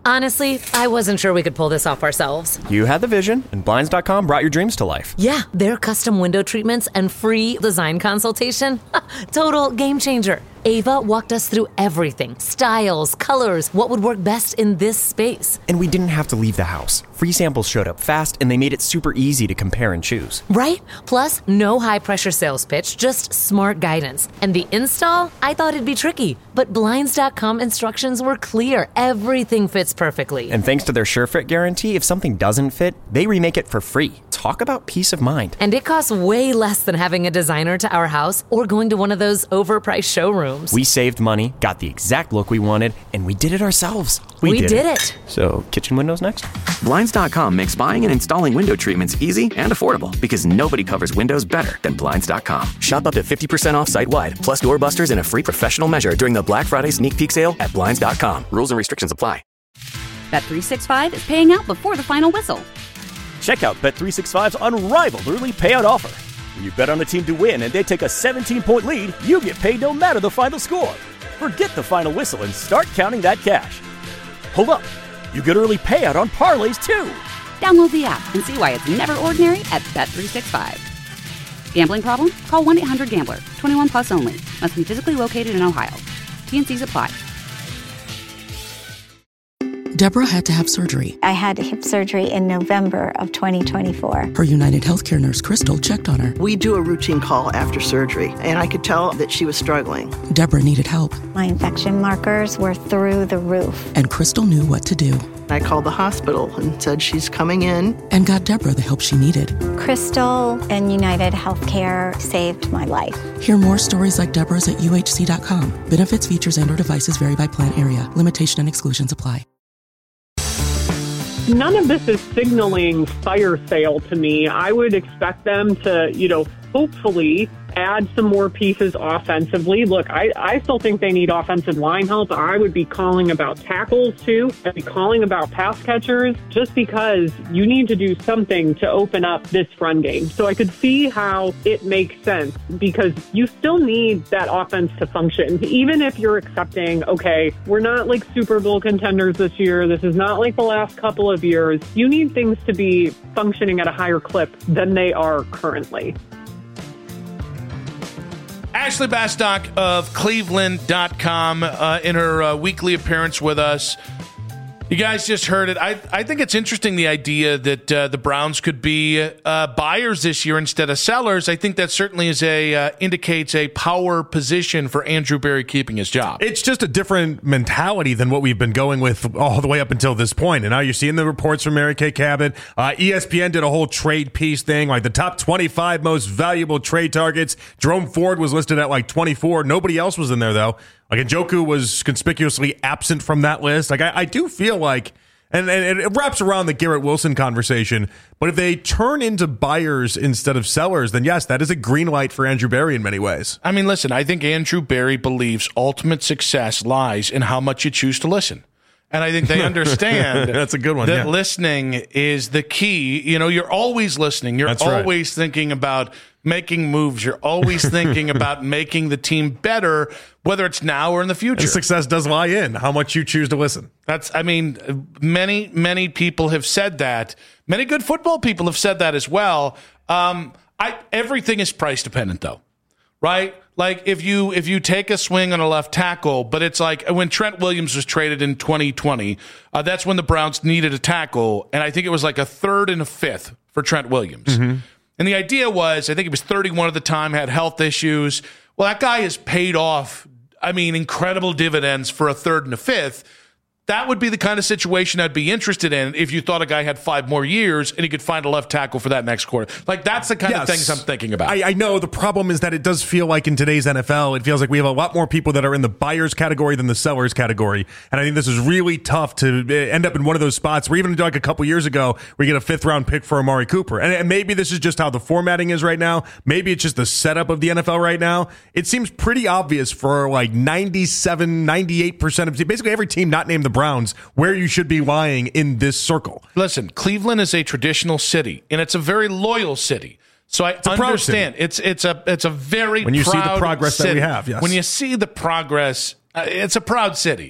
Honestly, I wasn't sure we could pull this off ourselves. You had the vision, and Blinds.com brought your dreams to life. Yeah, their custom window treatments and free design consultation. Total game changer. Ava walked us through everything. Styles, colors, what would work best in this space. And we didn't have to leave the house. Free samples showed up fast, and they made it super easy to compare and choose. Right? Plus, no high-pressure sales pitch, just smart guidance. And the install? I thought it'd be tricky. But Blinds.com instructions were clear. Everything fits perfectly. And thanks to their SureFit guarantee, if something doesn't fit, they remake it for free. Talk about peace of mind. And it costs way less than having a designer to our house or going to one of those overpriced showrooms. We saved money, got the exact look we wanted, and we did it ourselves. We did it. So, kitchen windows next? Blinds.com makes buying and installing window treatments easy and affordable because nobody covers windows better than Blinds.com. Shop up to 50% off site-wide, plus doorbusters and a free professional measure during the Black Friday sneak peek sale at Blinds.com. Rules and restrictions apply. Bet365 is paying out before the final whistle. Check out Bet365's unrivaled early payout offer. When you bet on a team to win and they take a 17-point lead, you get paid no matter the final score. Forget the final whistle and start counting that cash. Hold up. You get early payout on parlays, too. Download the app and see why it's never ordinary at Bet365. Gambling problem? Call 1-800-GAMBLER. 21 plus only. Must be physically located in Ohio. T&Cs apply. Deborah had to have surgery. I had hip surgery in November of 2024. Her United Healthcare nurse, Crystal, checked on her. We do a routine call after surgery, and I could tell that she was struggling. Deborah needed help. My infection markers were through the roof. And Crystal knew what to do. I called the hospital and said she's coming in. And got Deborah the help she needed. Crystal and United Healthcare saved my life. Hear more stories like Deborah's at UHC.com. Benefits, features, and/or devices vary by plan area. Limitation and exclusions apply. None of this is signaling fire sale to me. I would expect them to, hopefully add some more pieces offensively. Look, I still think they need offensive line help. I would be calling about tackles, too. I'd be calling about pass catchers, just because you need to do something to open up this run game. So I could see how it makes sense, because you still need that offense to function. Even if you're accepting, okay, we're not like Super Bowl contenders this year. This is not like the last couple of years. You need things to be functioning at a higher clip than they are currently. Ashley Bastock of Cleveland.com in her weekly appearance with us. You guys just heard it. I think it's interesting, the idea that the Browns could be buyers this year instead of sellers. I think that certainly is indicates a power position for Andrew Berry keeping his job. It's just a different mentality than what we've been going with all the way up until this point. And now you're seeing the reports from Mary Kay Cabot. ESPN did a whole trade piece thing, like the top 25 most valuable trade targets. Jerome Ford was listed at like 24. Nobody else was in there, though. Like, Njoku was conspicuously absent from that list. Like, I do feel like, and it wraps around the Garrett Wilson conversation, but if they turn into buyers instead of sellers, then yes, that is a green light for Andrew Berry in many ways. I mean, listen, I think Andrew Berry believes ultimate success lies in how much you choose to listen. And I think they understand that's a good one. That listening is the key. You're always listening. You're always thinking about making moves. You're always thinking about making the team better, whether it's now or in the future. And success does lie in how much you choose to listen. Many people have said that. Many good football people have said that as well. Everything is price dependent, though, right? Like, if you take a swing on a left tackle, but it's like when Trent Williams was traded in 2020, that's when the Browns needed a tackle, and I think it was like a third and a fifth for Trent Williams. Mm-hmm. And the idea was, I think he was 31 at the time, had health issues. Well, that guy has paid off, incredible dividends for a third and a fifth. That would be the kind of situation I'd be interested in if you thought a guy had 5 more years and he could find a left tackle for that next quarter. Like, that's the kind of things I'm thinking about. I know the problem is that it does feel like in today's NFL, it feels like we have a lot more people that are in the buyers category than the sellers category. And I think this is really tough to end up in one of those spots where, even like a couple years ago, we get a 5th round pick for Amari Cooper. And maybe this is just how the formatting is right now. Maybe it's just the setup of the NFL right now. It seems pretty obvious for like 97, 98% of basically every team not named the Browns where you should be lying in this circle. Listen, Cleveland is a traditional city, and it's a very loyal city. So I understand it's a very when you proud see the progress city. That we have. Yes. When you see the progress, it's a proud city.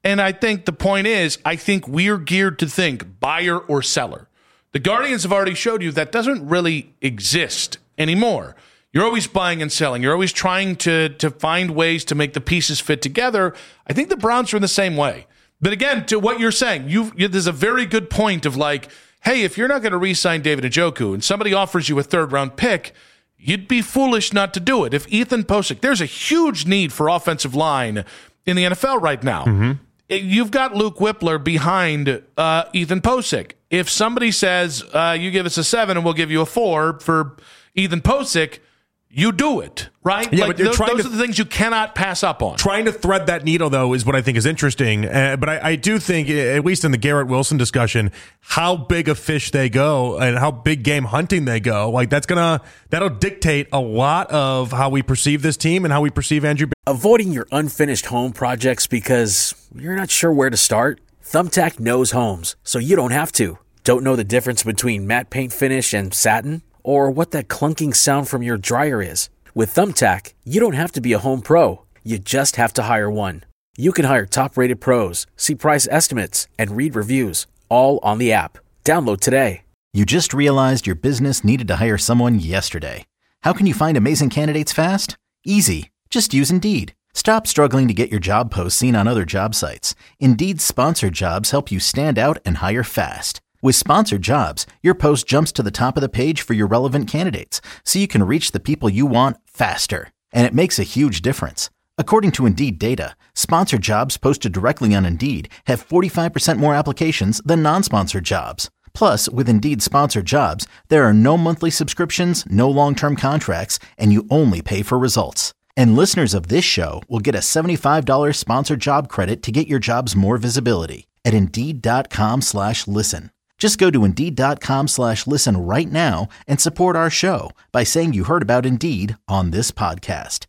And I think the point is, I think we're geared to think buyer or seller. The Guardians have already showed you that doesn't really exist anymore. You're always buying and selling. You're always trying to find ways to make the pieces fit together. I think the Browns are in the same way. But again, to what you're saying, there's a very good point of like, hey, if you're not going to re-sign David Njoku and somebody offers you a third-round pick, you'd be foolish not to do it. If Ethan Posick, there's a huge need for offensive line in the NFL right now. Mm-hmm. You've got Luke Whippler behind Ethan Posick. If somebody says, you give us a 7 and we'll give you a 4 for Ethan Posick, you do it, right? Yeah, like but those are the things you cannot pass up on. Trying to thread that needle, though, is what I think is interesting. But I do think, at least in the Garrett Wilson discussion, how big a fish they go and how big game hunting they go, like that'll dictate a lot of how we perceive this team and how we perceive Andrew. Avoiding your unfinished home projects because you're not sure where to start? Thumbtack knows homes, so you don't have to. Don't know the difference between matte paint finish and satin? Or what that clunking sound from your dryer is. With Thumbtack, you don't have to be a home pro. You just have to hire one. You can hire top-rated pros, see price estimates, and read reviews, all on the app. Download today. You just realized your business needed to hire someone yesterday. How can you find amazing candidates fast? Easy. Just use Indeed. Stop struggling to get your job posts seen on other job sites. Indeed's sponsored jobs help you stand out and hire fast. With sponsored jobs, your post jumps to the top of the page for your relevant candidates, so you can reach the people you want faster. And it makes a huge difference. According to Indeed data, sponsored jobs posted directly on Indeed have 45% more applications than non-sponsored jobs. Plus, with Indeed sponsored jobs, there are no monthly subscriptions, no long-term contracts, and you only pay for results. And listeners of this show will get a $75 sponsored job credit to get your jobs more visibility at Indeed.com/listen. Just go to Indeed.com/listen right now and support our show by saying you heard about Indeed on this podcast.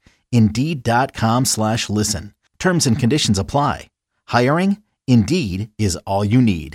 Indeed.com/listen. Terms and conditions apply. Hiring? Indeed is all you need.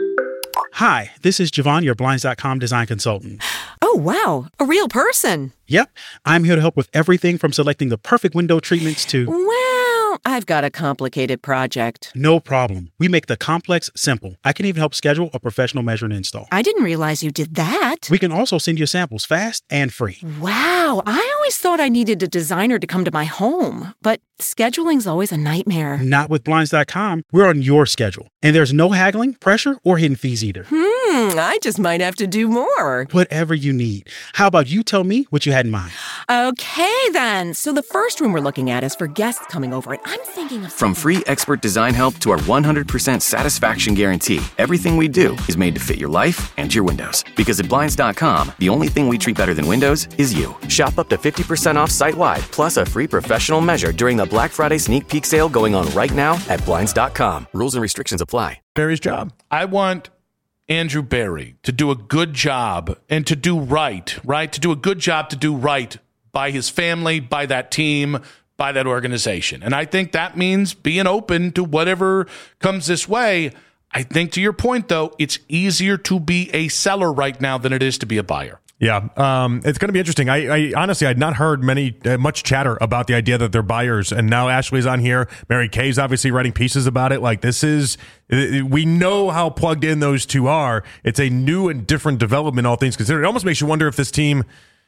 Hi, this is Javon, your Blinds.com design consultant. Oh, wow. A real person. Yep. I'm here to help with everything from selecting the perfect window treatments to... Well, I've got a complicated project. No problem. We make the complex simple. I can even help schedule a professional measure and install. I didn't realize you did that. We can also send you samples fast and free. Wow. I always thought I needed a designer to come to my home, but scheduling's always a nightmare. Not with Blinds.com. We're on your schedule. And there's no haggling, pressure, or hidden fees either. I just might have to do more. Whatever you need. How about you tell me what you had in mind? Okay, then. So the first room we're looking at is for guests coming over, and I'm thinking of... From free expert design help to our 100% satisfaction guarantee, everything we do is made to fit your life and your windows. Because at Blinds.com, the only thing we treat better than windows is you. Shop up to 50% off site-wide, plus a free professional measure during the Black Friday sneak peek sale going on right now at Blinds.com. Rules and restrictions apply. Barry's job. I want Andrew Berry to do a good job and to do right? To do a good job to do right by his family, by that team, by that organization. And I think that means being open to whatever comes this way. I think to your point, though, it's easier to be a seller right now than it is to be a buyer. Yeah, it's going to be interesting. I honestly, I'd not heard much chatter about the idea that they're buyers, and now Ashley's on here. Mary Kay's obviously writing pieces about it. Like, this is, we know how plugged in those two are. It's a new and different development, all things considered. It almost makes you wonder if this team,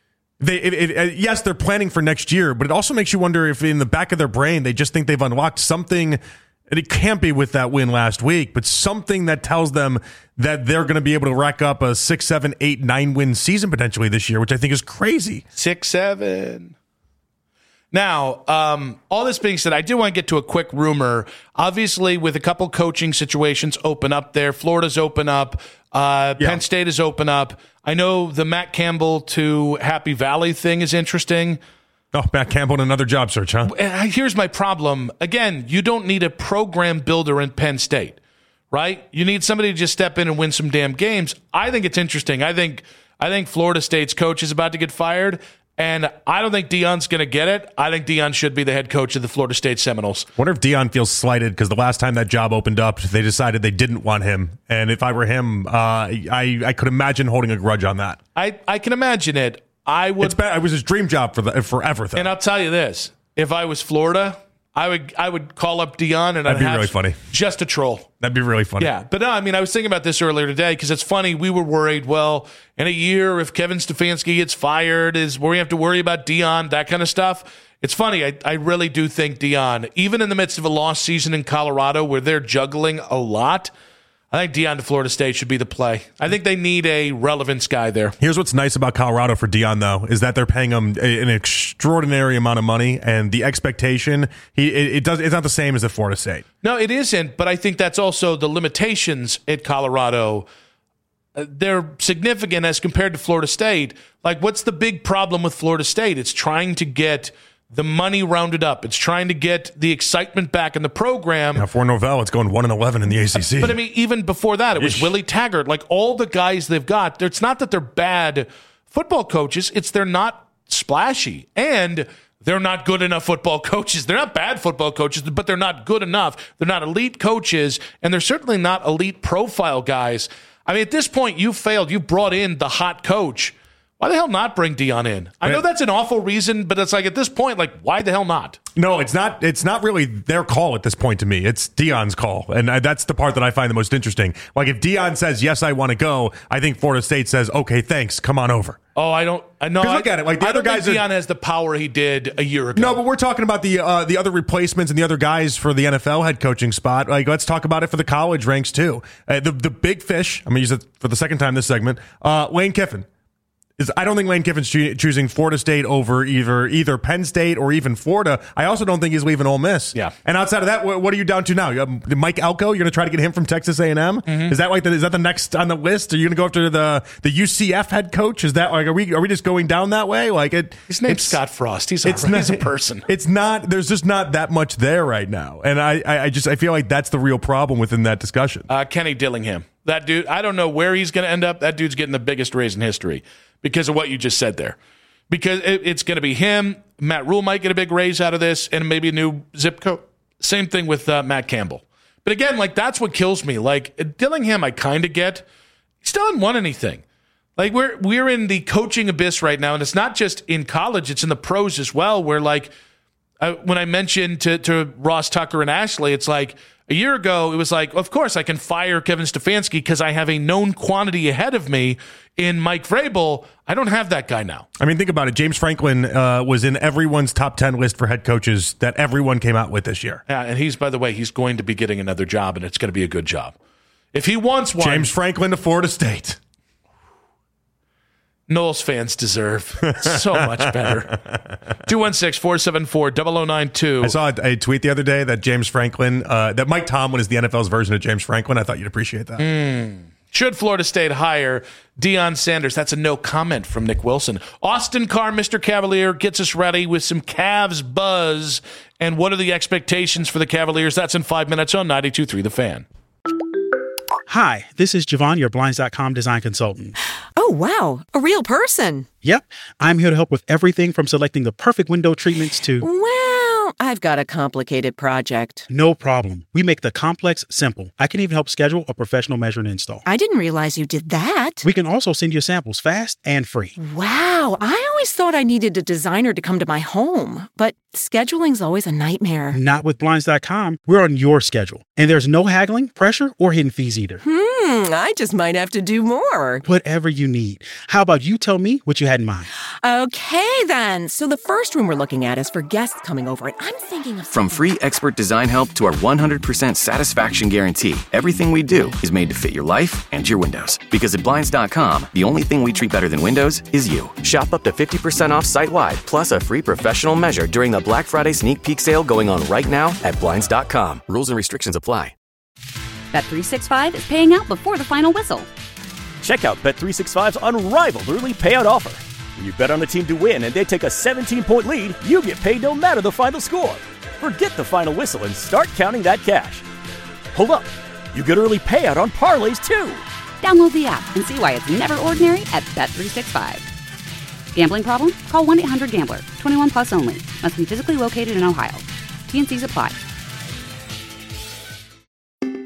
yes, they're planning for next year, but it also makes you wonder if in the back of their brain they just think they've unlocked something. And it can't be with that win last week, but something that tells them that they're going to be able to rack up a 6, 7, 8, 9 win season potentially this year, which I think is crazy. 6, 7. Now, all this being said, I do want to get to a quick rumor. Obviously, with a couple coaching situations open up there, Florida's open up, Penn State is open up. I know the Matt Campbell to Happy Valley thing is interesting. Oh, Matt Campbell in another job search, huh? Here's my problem. Again, you don't need a program builder in Penn State, right? You need somebody to just step in and win some damn games. I think it's interesting. I think Florida State's coach is about to get fired, and I don't think Deion's going to get it. I think Deion should be the head coach of the Florida State Seminoles. Wonder if Deion feels slighted because the last time that job opened up, they decided they didn't want him. And if I were him, I could imagine holding a grudge on that. I can imagine it. I would. It was his dream job for forever, though. And I'll tell you this: if I was Florida, I would call up Deion, and that'd be really funny. Just a troll. That'd be really funny. Yeah, but no, I mean, I was thinking about this earlier today because it's funny. We were worried. Well, in a year, if Kevin Stefanski gets fired, is where we have to worry about Deion, that kind of stuff. It's funny. I really do think Deion, even in the midst of a lost season in Colorado, where they're juggling a lot, I think Deion to Florida State should be the play. I think they need a relevance guy there. Here's what's nice about Colorado for Deion, though, is that they're paying him an extraordinary amount of money, and the expectation, it's not the same as at Florida State. No, it isn't, but I think that's also the limitations at Colorado. They're significant as compared to Florida State. Like, what's the big problem with Florida State? It's trying to get the money rounded up. It's trying to get the excitement back in the program. Now for Norvell, it's going 1-11 in the ACC. But I mean, even before that, it was Willie Taggart. Like all the guys they've got, it's not that they're bad football coaches. It's they're not splashy. And they're not good enough football coaches. They're not bad football coaches, but they're not good enough. They're not elite coaches, and they're certainly not elite profile guys. I mean, at this point, you've failed. You brought in the hot coach. Why the hell not bring Deion in? I know that's an awful reason, but it's like at this point, like, why the hell not? No, it's not. It's not really their call at this point to me. It's Deion's call, and that's the part that I find the most interesting. Like if Deion says yes, I want to go, I think Florida State says okay, thanks, come on over. Oh, I don't. I know. Look at it. Like the other guys, Deion has the power he did a year ago. No, but we're talking about the other replacements and the other guys for the NFL head coaching spot. Like let's talk about it for the college ranks too. The big fish. I'm gonna use it for the second time this segment. Lane Kiffin. I don't think Lane Kiffin's choosing Florida State over either Penn State or even Florida. I also don't think he's leaving Ole Miss. Yeah. And outside of that, what are you down to now? You have Mike Elko. You're going to try to get him from Texas A&M. Mm-hmm. Is that the next on the list? Are you going to go after the UCF head coach? Is that like are we just going down that way? Like his name's Scott Frost. He's a person. It's not. There's just not that much there right now, and I feel like that's the real problem within that discussion. Kenny Dillingham. That dude, I don't know where he's going to end up. That dude's getting the biggest raise in history because of what you just said there. Because it's going to be him. Matt Rule might get a big raise out of this and maybe a new zip code. Same thing with Matt Campbell. But again, like that's what kills me. Like Dillingham, I kind of get. He still hasn't won anything. Like we're in the coaching abyss right now, and it's not just in college; it's in the pros as well. Where like when I mentioned to Ross Tucker and Ashley, it's like. A year ago, it was like, of course, I can fire Kevin Stefanski because I have a known quantity ahead of me in Mike Vrabel. I don't have that guy now. I mean, think about it. James Franklin was in everyone's top 10 list for head coaches that everyone came out with this year. Yeah, and by the way, he's going to be getting another job, and it's going to be a good job. If he wants one. James Franklin to Florida State. Knowles fans deserve so much better. 216-474-0092. I saw a tweet the other day that James Franklin, that Mike Tomlin is the NFL's version of James Franklin. I thought you'd appreciate that. Should Florida State hire Deion Sanders? That's a no comment from Nick Wilson. Austin Carr, Mr. Cavalier, gets us ready with some Cavs buzz. And what are the expectations for the Cavaliers? That's in 5 minutes on 92.3 The Fan. Hi, this is Javon, your Blinds.com design consultant. Oh, wow. A real person. Yep. I'm here to help with everything from selecting the perfect window treatments to... Well, I've got a complicated project. No problem. We make the complex simple. I can even help schedule a professional measure and install. I didn't realize you did that. We can also send you samples fast and free. Wow. I always thought I needed a designer to come to my home, but scheduling's always a nightmare. Not with Blinds.com. We're on your schedule. And there's no haggling, pressure, or hidden fees either. I just might have to do more. Whatever you need. How about you tell me what you had in mind? Okay, then. So the first room we're looking at is for guests coming over, and I'm thinking of... From free expert design help to our 100% satisfaction guarantee, everything we do is made to fit your life and your windows. Because at Blinds.com, the only thing we treat better than windows is you. Shop up to 50% off site-wide, plus a free professional measure during the Black Friday sneak peek sale going on right now at Blinds.com. Rules and restrictions apply. Bet365 is paying out before the final whistle. Check out Bet365's unrivaled early payout offer. When you bet on a team to win and they take a 17-point lead, you get paid no matter the final score. Forget the final whistle and start counting that cash. Hold up. You get early payout on parlays, too. Download the app and see why it's never ordinary at Bet365. Gambling problem? Call 1-800-GAMBLER. 21 plus only. Must be physically located in Ohio. T&Cs apply.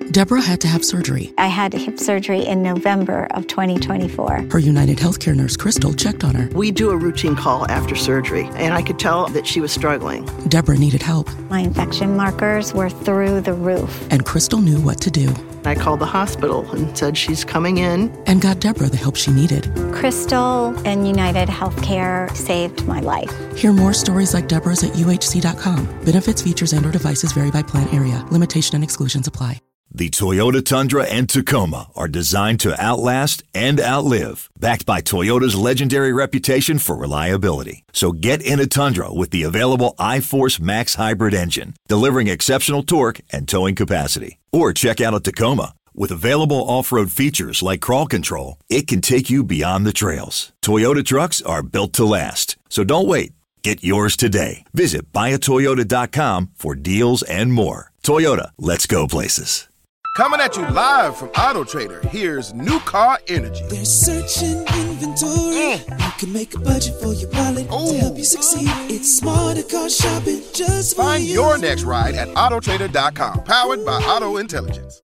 Deborah had to have surgery. I had hip surgery in November of 2024. Her United Healthcare nurse, Crystal, checked on her. We do a routine call after surgery, and I could tell that she was struggling. Deborah needed help. My infection markers were through the roof. And Crystal knew what to do. I called the hospital and said she's coming in. And got Deborah the help she needed. Crystal and United Healthcare saved my life. Hear more stories like Deborah's at UHC.com. Benefits, features, and/or devices vary by plan area. Limitation and exclusions apply. The Toyota Tundra and Tacoma are designed to outlast and outlive, backed by Toyota's legendary reputation for reliability. So get in a Tundra with the available iForce Max hybrid engine, delivering exceptional torque and towing capacity. Or check out a Tacoma. With available off-road features like crawl control, it can take you beyond the trails. Toyota trucks are built to last. So don't wait. Get yours today. Visit buyatoyota.com for deals and more. Toyota, let's go places. Coming at you live from Auto Trader, here's New Car Energy. They're searching inventory. You can make a budget for your wallet to help you succeed. It's smarter car shopping just for Find your next ride at autotrader.com. Powered by Auto Intelligence.